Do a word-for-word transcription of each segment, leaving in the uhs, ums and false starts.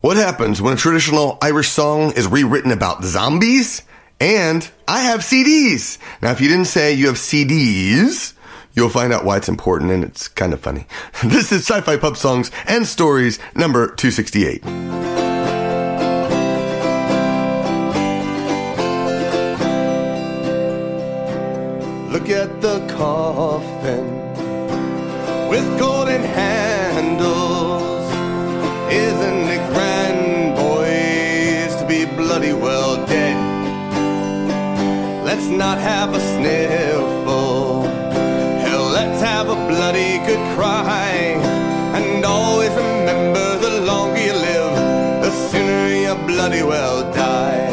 What happens when a traditional Irish song is rewritten about zombies? And I have C Ds. Now, if you didn't say you have C Ds, you'll find out why it's important, and it's kind of funny. This is Sci-Fi Pub Songs and Stories number two sixty-eight. Look at the coffin with golden handles. Isn't it grand, boys, to be bloody well dead? Let's not have a sniffle. Hell, let's have a bloody good cry. And always remember, the longer you live, the sooner you bloody well die.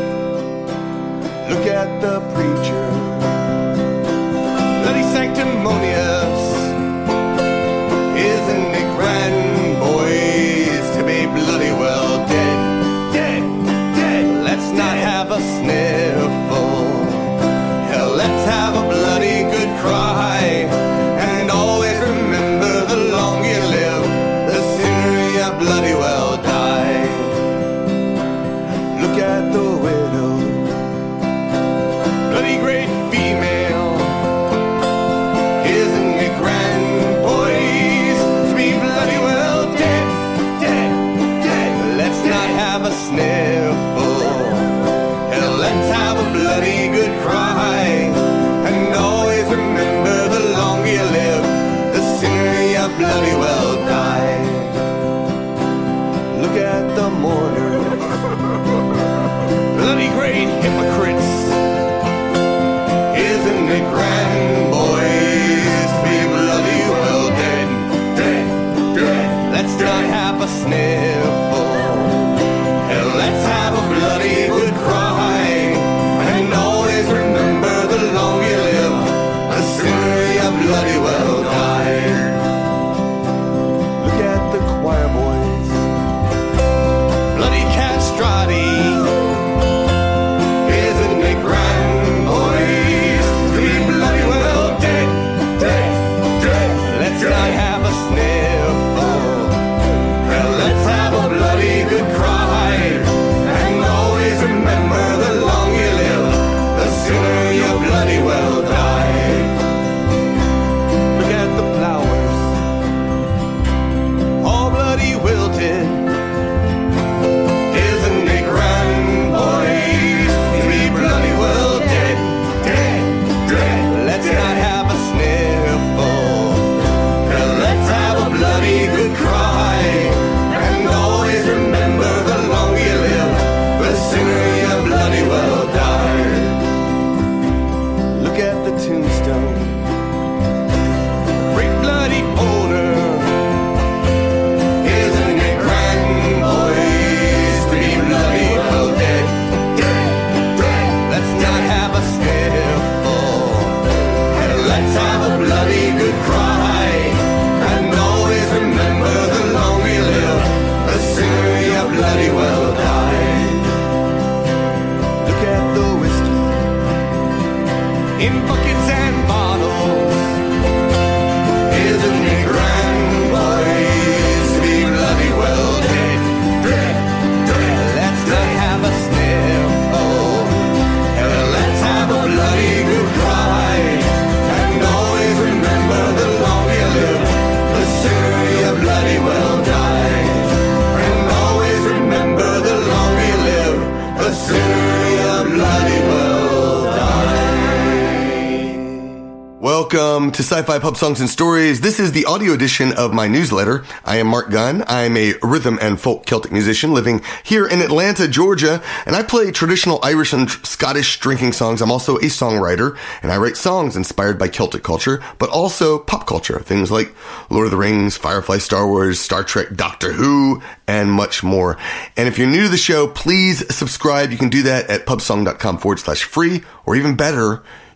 Look at the preacher, bloody sanctimonious. Isn't it grand, boys, to be bloody well dead? Dead, dead. Let's not have a sniffle. Hell, let's have a bloody good cry. And always remember, the longer you live, the sooner you bloody well die. Look at the widow, bloody great female. Isn't it grand, boys, to be bloody well dead, dead, dead? Let's not have a sniffle. Hell, let's have a bloody good cry. And always remember, the longer you live, the sooner you bloody well die. Look at the mourners, bloody great hypocrites. Isn't it grand, boys, to be bloody well dead, dead, dead? Let's not have a sniffle. Hell, let's have a bloody good cry. And always remember, the longer you live, the sooner you bloody well die. Look at the choir boys, bloody castrati. Isn't it grand, boys, to be bloody well dead, dead, dead? Let's not have a sniffle. Well, let's have a bloody good cry. And always remember, the longer you live, the sooner you bloody well die. Look at the flowers, all bloody wilted. Isn't it grand, boys, to be bloody well dead, dead, dead? Let's not have a sniffle. Well, let's have a bloody good cry. And always remember, the longer you live, the sooner you bloody well die. Look at the tombstone, great bloody owner. Isn't it grand, boys, to be bloody well dead, dead, dead? Let's not have a sniffle. And let's have a bloody good cry. And always remember, the longer you live, the sooner you bloody well die. Look at the whiskey in buckets and bottles. Isn't it grand, boys, to be bloody well dead, dead, dead? Let's not have a sniffle. Hell, let's have a bloody good cry. And always remember, the longer you live, the sooner you bloody well die. And always remember, the longer you live, the sooner you bloody well die. Welcome to Sci-Fi Pub Songs and Stories. This is the audio edition of my newsletter. I am Mark Gunn. I am a rhythm and folk Celtic musician living here in Atlanta, Georgia, and I play traditional Irish and Scottish drinking songs. I'm also a songwriter, and I write songs inspired by Celtic culture, but also pop culture, things like Lord of the Rings, Firefly, Star Wars, Star Trek, Doctor Who, and much more. And if you're new to the show, please subscribe. You can do that at pubsong.com forward slash free, or even better,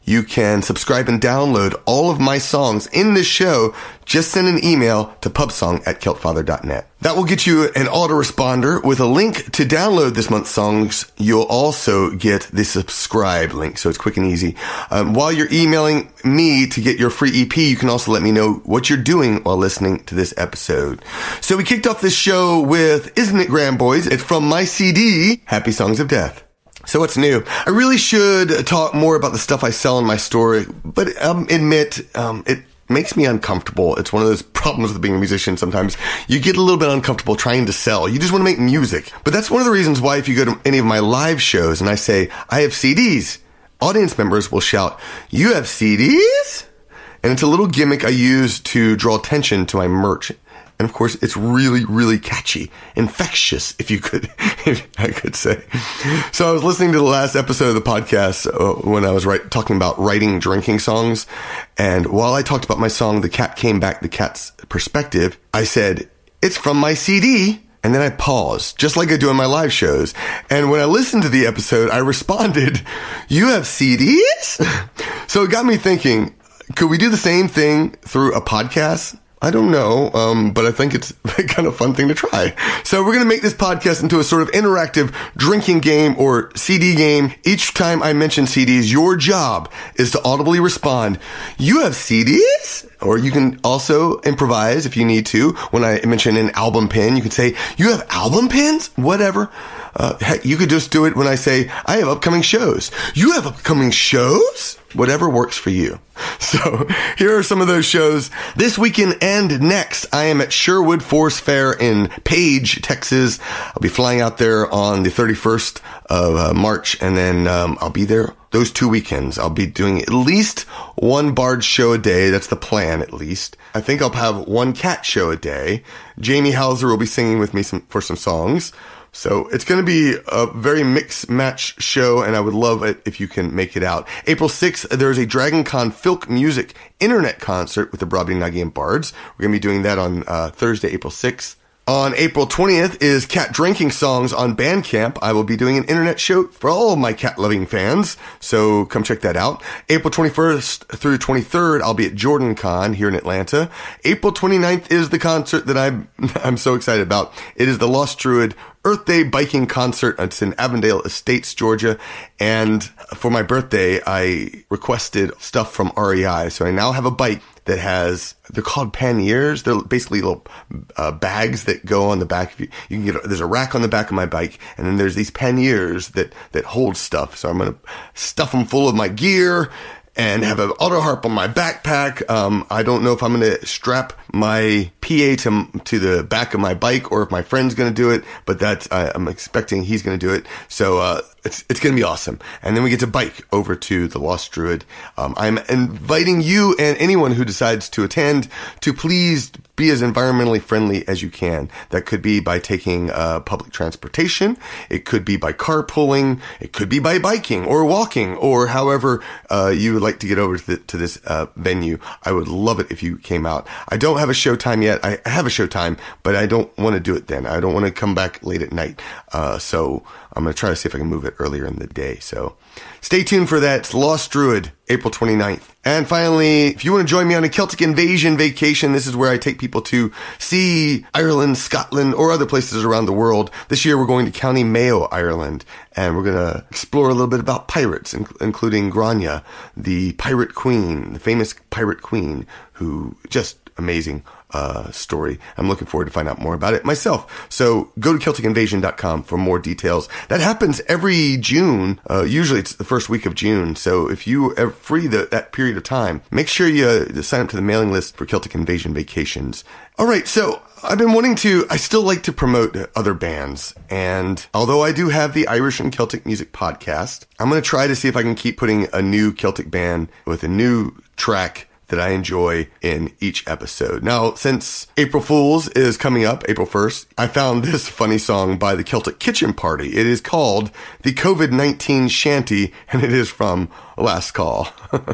you can subscribe and download all of my songs in this show. Just send an email to pubsong at celtfather dot net. That will get you an autoresponder with a link to download this month's songs. You'll also get the subscribe link, so it's quick and easy. Um, while you're emailing me to get your free E P, you can also let me know what you're doing while listening to this episode. So we kicked off this show with Isn't It Grand Boys? It's from my C D, Happy Songs of Death. So what's new? I really should talk more about the stuff I sell in my store, but um, admit um, it makes me uncomfortable. It's one of those problems with being a musician. Sometimes you get a little bit uncomfortable trying to sell. You just want to make music. But that's one of the reasons why if you go to any of my live shows and I say, I have C Ds, audience members will shout, you have C Ds? And it's a little gimmick I use to draw attention to my merch. And of course, it's really, really catchy, infectious, if you could, if I could say. So I was listening to the last episode of the podcast uh, when I was write, talking about writing drinking songs. And while I talked about my song, The Cat Came Back, The Cat's Perspective, I said, it's from my C D. And then I paused, just like I do on my live shows. And when I listened to the episode, I responded, you have C Ds? So it got me thinking, could we do the same thing through a podcast? I don't know, um, but I think it's a kind of fun thing to try. So we're going to make this podcast into a sort of interactive drinking game or C D game. Each time I mention C Ds, your job is to audibly respond, you have C Ds? Or you can also improvise if you need to. When I mention an album pin, you can say, you have album pins? Whatever. Uh, heck, you could just do it when I say, I have upcoming shows. You have upcoming shows? Whatever works for you. So here are some of those shows this weekend and next. I am at Sherwood Forest Fair in Page, Texas. I'll be flying out there on the thirty-first of uh, March, and then um, I'll be there those two weekends. I'll be doing at least one Bard show a day. That's the plan, at least. I think I'll have one Cat show a day. Jamie Hauser will be singing with me some, for some songs. So it's going to be a very mix match show, and I would love it if you can make it out. April sixth, there's a Dragon Con Filk Music internet concert with the Brobdingnagian Bards. We're going to be doing that on uh, Thursday, April sixth. On April twentieth is Cat Drinking Songs on Bandcamp. I will be doing an internet show for all of my cat-loving fans, so come check that out. April twenty-first through twenty-third, I'll be at Jordan Con here in Atlanta. April twenty-ninth is the concert that I'm, I'm so excited about. It is the Lost Druid Earth Day Biking Concert. It's in Avondale Estates, Georgia. And for my birthday, I requested stuff from R E I. So I now have a bike that has, they're called panniers. They're basically little uh, bags that go on the back of you. You can get, there's a rack on the back of my bike, and then there's these panniers that, that hold stuff. So I'm going to stuff them full of my gear and have an auto harp on my backpack. Um, I don't know if I'm going to strap my P A to, to the back of my bike or if my friend's going to do it, but that's, uh, I'm expecting he's going to do it. So, uh, it's, it's going to be awesome. And then we get to bike over to the Lost Druid. Um, I'm inviting you and anyone who decides to attend to please be as environmentally friendly as you can. That could be by taking, uh, public transportation. It could be by carpooling. It could be by biking or walking or however, uh, you would like to get over to, the, to this, uh, venue. I would love it if you came out. I don't have a show time yet. I have a show time, but I don't want to do it then. I don't want to come back late at night. Uh, so I'm going to try to see if I can move it earlier in the day. So stay tuned for that. It's Lost Druid, April twenty-ninth. And finally, if you want to join me on a Celtic Invasion vacation, this is where I take people to see Ireland, Scotland, or other places around the world. This year we're going to County Mayo, Ireland, and we're going to explore a little bit about pirates, including Grania, the pirate queen, the famous pirate queen, who just amazing uh story. I'm looking forward to find out more about it myself. So go to Celtic Invasion dot com for more details. That happens every June. Uh, usually it's the first week of June. So if you are free the, that period of time, make sure you uh, sign up to the mailing list for Celtic Invasion vacations. All right. So I've been wanting to, I still like to promote other bands. And although I do have the Irish and Celtic Music podcast, I'm going to try to see if I can keep putting a new Celtic band with a new track that I enjoy in each episode. Now, since April Fool's is coming up, April first, I found this funny song by the Celtic Kitchen Party. It is called the COVID nineteen Shanty, and it is from Last Call.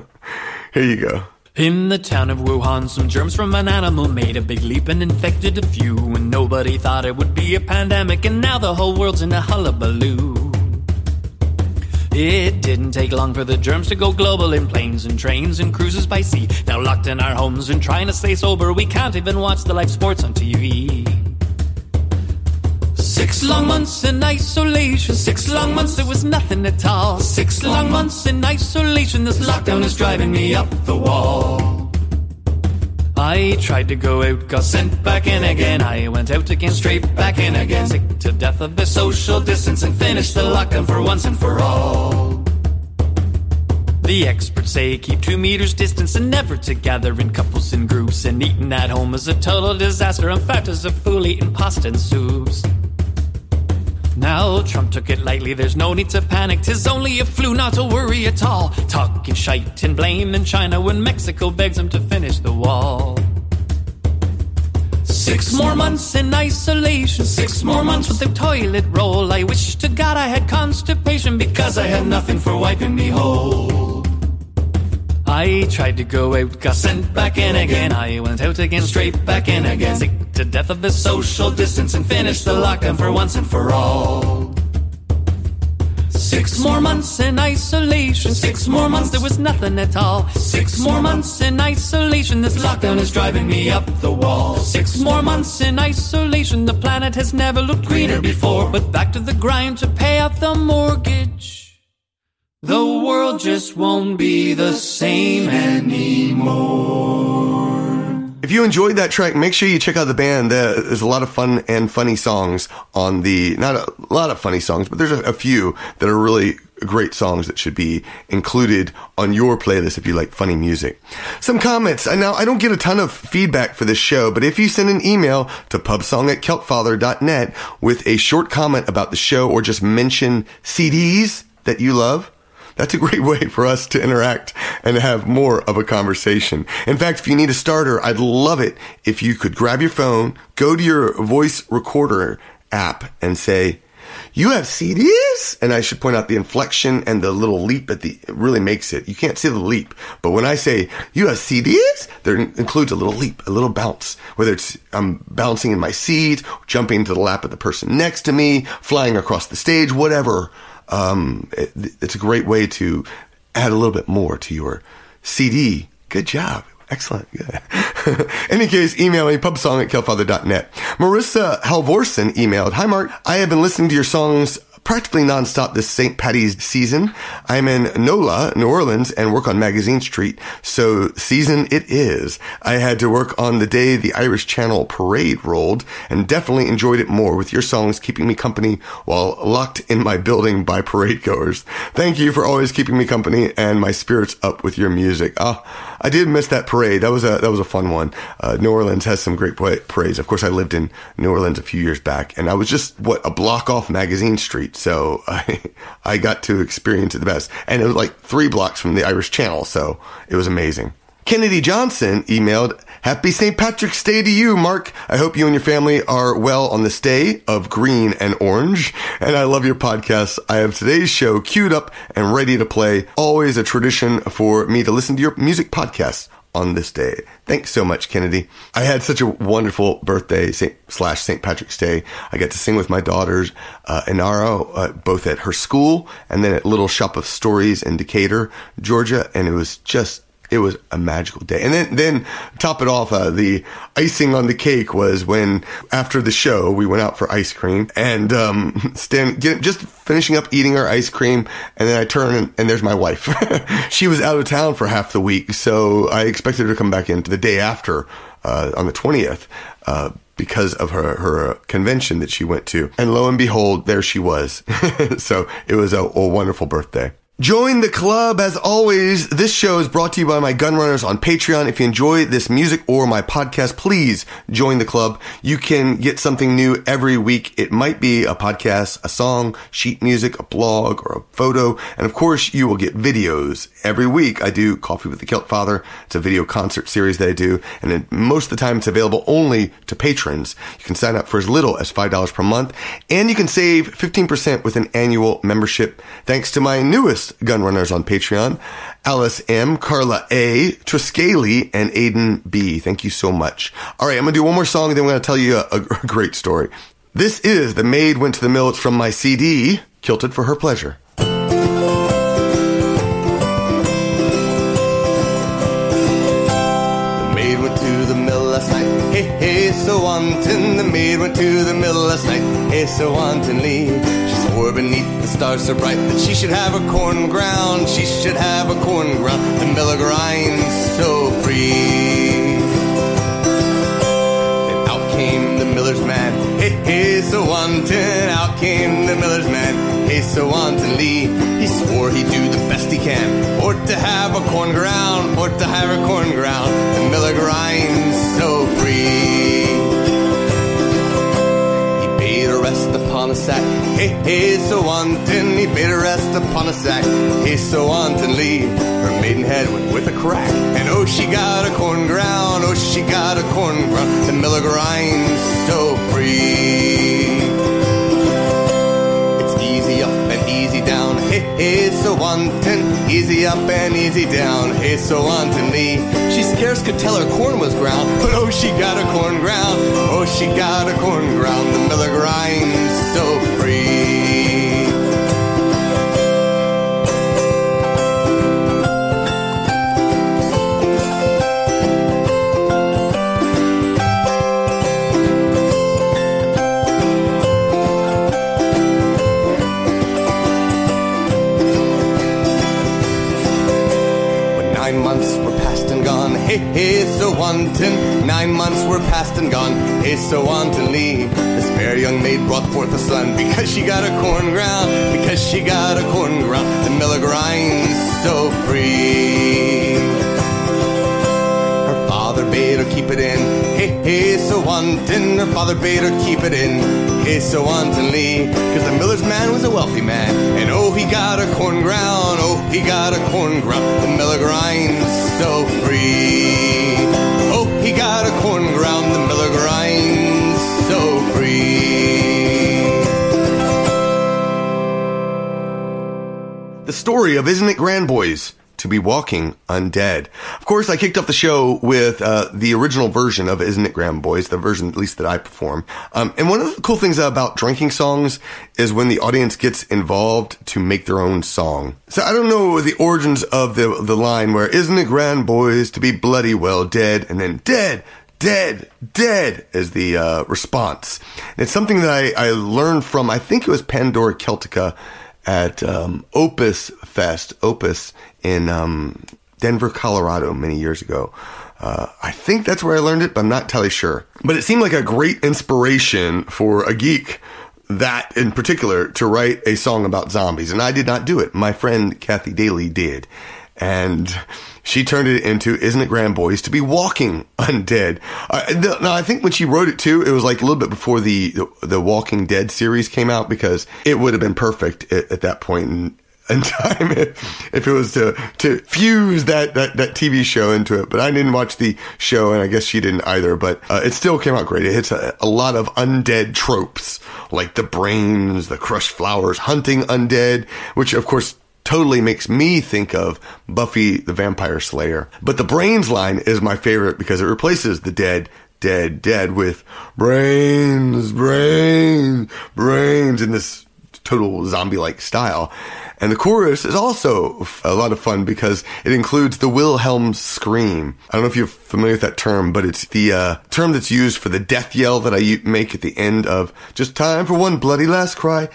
Here you go. In the town of Wuhan, some germs from an animal made a big leap and infected a few. And nobody thought it would be a pandemic, and now the whole world's in a hullabaloo. It didn't take long for the germs to go global in planes and trains and cruises by sea. Now locked in our homes and trying to stay sober, we can't even watch the live sports on T V. Six long months in isolation, six long months there was nothing at all. Six long months in isolation, this lockdown is driving me up the wall. I tried to go out, got sent back in again. I went out again, straight back in again. Sick to death of the social distance and finished the lockdown for once and for all. The experts say keep two meters distance and never to gather in couples and groups. And eating at home is a total disaster. I'm fat as a fool eating pasta and soups. Now Trump took it lightly, there's no need to panic. 'Tis only a flu, not to worry at all. Talking shite and blaming China when Mexico begs him to finish the wall. Six more months in isolation, six more months without toilet roll. I wish to God I had constipation because I had nothing for wiping me whole. I tried to go out, got sent back in again. I went out again, straight back in again. Sick to death of the social distance and finished the lockdown for once and for all. Six more months in isolation, six more months there was nothing at all. Six more months in isolation, this lockdown is driving me up the wall. Six more months in isolation, the planet has never looked greener before. But back to the grind to pay off the mortgage. The world just won't be the same anymore. If you enjoyed that track, make sure you check out the band. There's a lot of fun and funny songs on the, not a lot of funny songs, but there's a, a few that are really great songs that should be included on your playlist if you like funny music. Some comments. Now, I don't get a ton of feedback for this show, but if you send an email to pubsong at keltfather dot net with a short comment about the show or just mention C Ds that you love, that's a great way for us to interact and have more of a conversation. In fact, if you need a starter, I'd love it if you could grab your phone, go to your voice recorder app and say, "You have C Ds?" And I should point out the inflection and the little leap at the, it really makes it. You can't see the leap, but when I say, "You have C Ds?" there includes a little leap, a little bounce, whether it's I'm bouncing in my seat, jumping to the lap of the person next to me, flying across the stage, whatever. Um, it, it's a great way to add a little bit more to your C D. Good job. Excellent. Yeah. In any case, email me, pubsong at keltfather dot net. Marissa Halvorsen emailed, "Hi, Mark. I have been listening to your songs practically nonstop this Saint Patty's season. I'm in NOLA, New Orleans, and work on Magazine Street, so season it is. I had to work on the day the Irish Channel Parade rolled, and definitely enjoyed it more with your songs keeping me company while locked in my building by parade goers. Thank you for always keeping me company and my spirits up with your music." Ah, I did miss that parade. That was a that was a fun one. Uh, New Orleans has some great parades. Of course, I lived in New Orleans a few years back, and I was just what a block off Magazine Street. So I, I got to experience it the best. And it was like three blocks from the Irish Channel, so it was amazing. Kennedy Johnson emailed, "Happy Saint Patrick's Day to you, Mark. I hope you and your family are well on this day of green and orange. And I love your podcast. I have today's show queued up and ready to play. Always a tradition for me to listen to your music podcasts on this day." Thanks so much, Kennedy. I had such a wonderful birthday Saint, slash Saint Patrick's Day. I got to sing with my daughters, uh, Inaro, uh, both at her school and then at Little Shop of Stories in Decatur, Georgia. And it was just, it was a magical day. And then, then top it off, uh, the icing on the cake was when after the show, we went out for ice cream and, um, stand, get, just finishing up eating our ice cream. And then I turn and, and there's my wife. She was out of town for half the week. So I expected her to come back in the day after, uh, on the twentieth, uh, because of her, her convention that she went to. And lo and behold, there she was. So it was a, a wonderful birthday. Join the club. As always, this show is brought to you by my Gunrunners on Patreon. If you enjoy this music or my podcast, please join the club. You can get something new every week. It might be a podcast, a song, sheet music, a blog, or a photo. And of course, you will get videos. Every week, I do Coffee with the Kilt Father. It's a video concert series that I do. And then most of the time, it's available only to patrons. You can sign up for as little as five dollars per month. And you can save fifteen percent with an annual membership. Thanks to my newest Gunrunners on Patreon, Alice M, Carla A, Triscali, and Aiden B. Thank you so much. All right, I'm going to do one more song, and then I'm going to tell you a, a great story. This is The Maid Went to the Mill. It's from my C D, Kilted for Her Pleasure. Hey, hey, so wanton, the maid went to the mill last night. Hey, so wantonly, she swore beneath the stars so bright that she should have a corn ground, she should have a corn ground. The miller grinds so free. Then out came the miller's man. Hey, hey, so wanton, out came the miller's man. Hey, so wantonly, he swore he'd do the best he can for to have a corn ground, for to have a corn ground. The miller grinds so free. He bade her rest upon a sack. Hey, hey, so wanton, he bade her rest upon a sack. Hey, so wantonly, her maidenhead went with a crack. And oh, she got a corn ground, oh, she got a corn ground. The miller grinds so free. Easy up and easy down, hey, hey, so wanton. Easy up and easy down, hey, so wantonly. She scarce could tell her corn was ground, but oh, she got a corn ground, oh, she got a corn ground. The miller grinds so free. Nine months were past and gone, hey, hey, so wanton. Nine months were past and gone, hey, so wantonly. This fair young maid brought forth a son, because she got a corn ground, because she got a corn ground. The miller grinds so free. Her father bade her keep it in, hey, hey, so wanton. Her father bade her keep it in, hey, so wantonly. Cause the miller's man was a wealthy man, and oh, he got a corn ground, oh, he got a corn ground. The miller grinds so free. Oh, he got a corn ground, the miller grinds so free. The story of Isn't It Grand Boys to be walking undead. Of course, I kicked off the show with uh, the original version of Isn't It Grand Boys, the version at least that I perform. Um, and one of the cool things about drinking songs is when the audience gets involved to make their own song. So I don't know the origins of the the line where Isn't it grand, boys, to be bloody well dead, and then dead, dead, dead is the uh, response. And it's something that I, I learned from, I think it was Pandora Celtica at um, Opus Fest, Opus in um, Denver, Colorado, many years ago. Uh, I think that's where I learned it, but I'm not entirely sure. But it seemed like a great inspiration for a geek, that in particular, to write a song about zombies. And I did not do it. My friend Kathy Daly did. And she turned it into Isn't It Grand Boys to be walking undead. Uh, the, now, I think when she wrote it too, it was like a little bit before the, the, the Walking Dead series came out, because it would have been perfect at, at that point in, in time if, if it was to, to fuse that, that, that T V show into it. But I didn't watch the show, and I guess she didn't either, but uh, it still came out great. It hits a, a lot of undead tropes, like the brains, the crushed flowers, hunting undead, which of course totally makes me think of Buffy the Vampire Slayer. But the brains line is my favorite because it replaces the dead, dead, dead with brains, brains, brains in this total zombie-like style. And the chorus is also a lot of fun because it includes the Wilhelm scream. I don't know if you're familiar with that term, but it's the uh, term that's used for the death yell that I make at the end of Just Time for One Bloody Last Cry.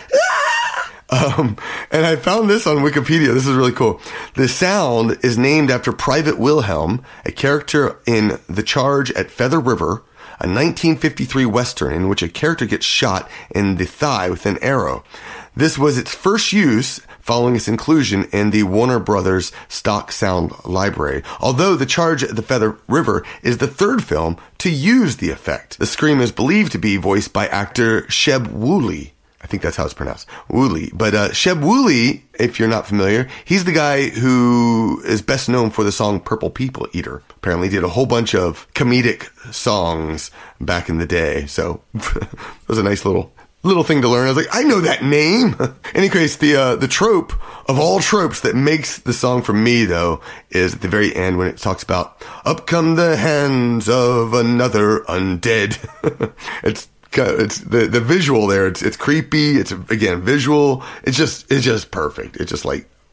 Um, and I found this on Wikipedia. This is really cool. The sound is named after Private Wilhelm, a character in The Charge at Feather River, a nineteen fifty-three Western in which a character gets shot in the thigh with an arrow. This was its first use following its inclusion in the Warner Brothers stock sound library, although The Charge at the Feather River is the third film to use the effect. The scream is believed to be voiced by actor Sheb Wooley. I think that's how it's pronounced. Wooley. But uh, Sheb Wooley, if you're not familiar, he's the guy who is best known for the song Purple People Eater. Apparently did a whole bunch of comedic songs back in the day. So it was a nice little little thing to learn. I was like, I know that name. In any case, the uh, the trope of all tropes that makes the song for me, though, is at the very end when it talks about, up come the hands of another undead. It's It's the, the visual there. It's, it's creepy. It's again, visual. It's just, it's just perfect. It's just like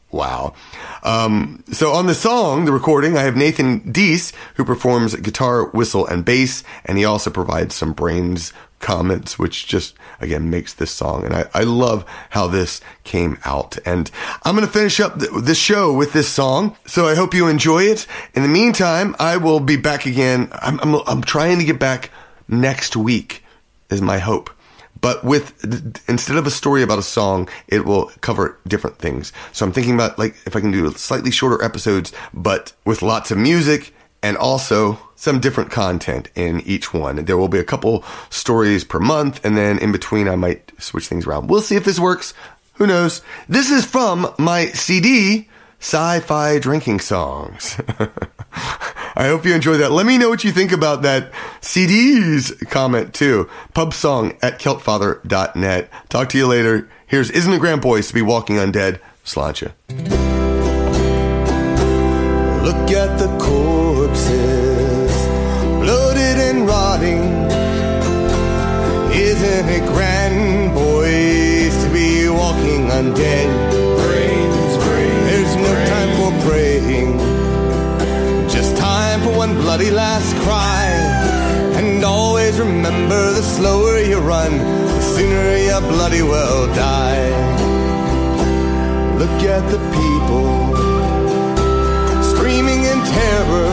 Wow. Um, so on the song, the recording, I have Nathan Deese, who performs guitar, whistle, and bass, and he also provides some brains comments, which just, again, makes this song. And I, I love how this came out. And I'm going to finish up th- this show with this song, so I hope you enjoy it. In the meantime, I will be back again. I'm, I'm, I'm trying to get back next week, is my hope. But with, instead of a story about a song, it will cover different things. So I'm thinking about, like, if I can do slightly shorter episodes, but with lots of music and also some different content in each one. There will be a couple stories per month, and then in between I might switch things around. We'll see if this works. Who knows? This is from my C D, Sci-Fi Drinking Songs. I hope you enjoyed that. Let me know what you think about that C D's comment too. Pubsong at keltfather dot net. Talk to you later. Here's Isn't It Grand Boys to Be Walking Undead. Sláinte. Look at the corpses, bloated and rotting. Isn't it grand, boys, to be walking undead? Brains, brains, there's no time for praying, just time for one bloody last cry. And always remember, the slower you run, the sooner you bloody well die. Look at the people screaming in terror.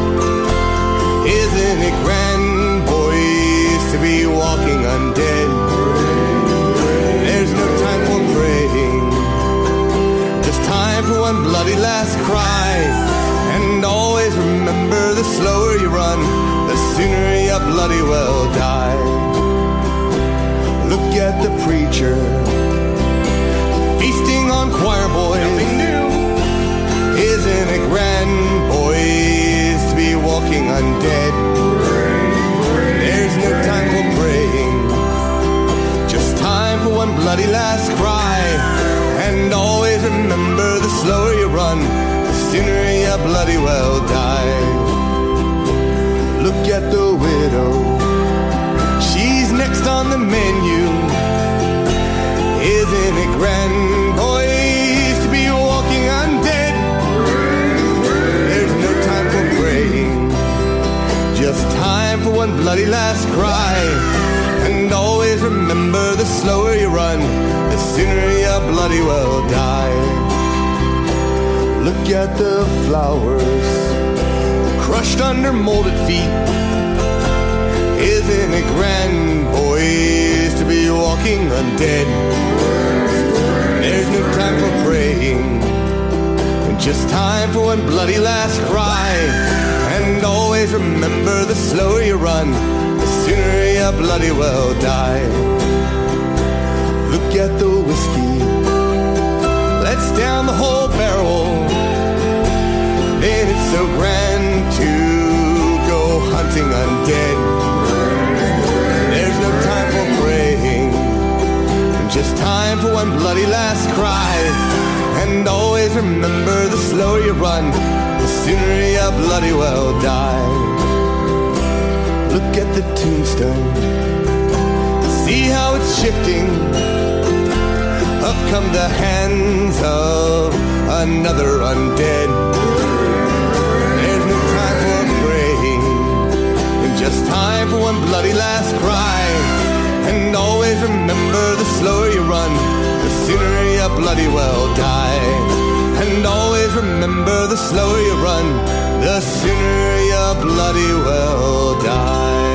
Isn't it grand, boys, to be walking undead? There's no time for praying, just time for one bloody last cry. And always remember, the slower you run, the sooner you bloody well die. Look at the preacher feasting on choir boys. Nothing new. Isn't it grand, boys, to be walking undead? There's no time for praying, just time for one bloody last cry. And always remember, the slower you run, the sooner you bloody well die. Look at the widow, she's next on the menu. Isn't it grand, boys, to be walking undead? There's no time for praying, just time for one bloody last cry. And always remember, the slower you run, the sooner you bloody well die. Look at the flowers crushed under molded feet. Isn't it grand, boys, to be walking undead? There's no time for praying, just time for one bloody last cry. And always remember, the slower you run, the sooner you bloody well die. Look at the whiskey, let's down the whole barrel. And it's so grand to go hunting undead. There's no time for praying, just time for one bloody last cry. And always remember, the slower you run, the sooner you bloody well die. Look at the tombstone, see how it's shifting. Up come the hands of another undead. There's no time for praying, just time for one bloody last cry. And always remember, the slower you run, the sooner you bloody well die. And always remember, the slower you run, the sooner you bloody well die.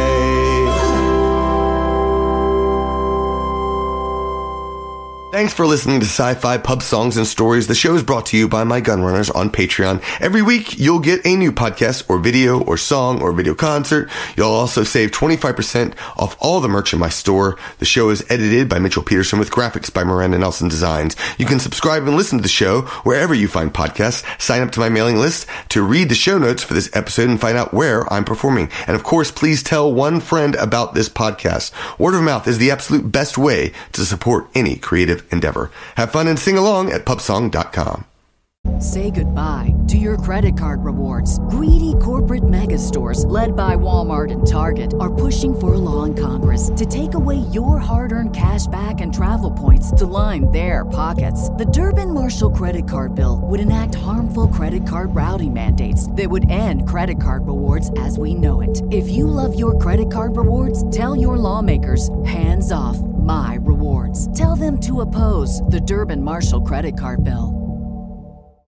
Thanks for listening to Sci-Fi Pub Songs and Stories. The show is brought to you by my Gunrunners on Patreon. Every week, you'll get a new podcast or video or song or video concert. You'll also save twenty-five percent off all the merch in my store. The show is edited by Mitchell Peterson with graphics by Miranda Nelson Designs. You can subscribe and listen to the show wherever you find podcasts. Sign up to my mailing list to read the show notes for this episode and find out where I'm performing. And of course, please tell one friend about this podcast. Word of mouth is the absolute best way to support any creative endeavor. Have fun and sing along at pubsong dot com. Say goodbye to your credit card rewards. Greedy corporate mega stores, led by Walmart and Target, are pushing for a law in Congress to take away your hard-earned cash back and travel points to line their pockets. The Durbin-Marshall credit card bill would enact harmful credit card routing mandates that would end credit card rewards as we know it. If you love your credit card rewards, tell your lawmakers, hands off my rewards. Tell them to oppose the Durbin-Marshall credit card bill.